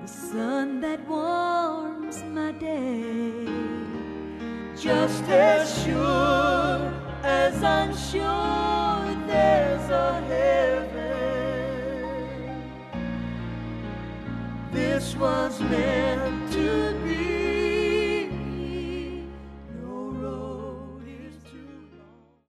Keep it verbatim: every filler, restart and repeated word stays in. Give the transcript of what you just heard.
the sun that warms my day. Just as sure as I'm sure there's a heaven, this was meant to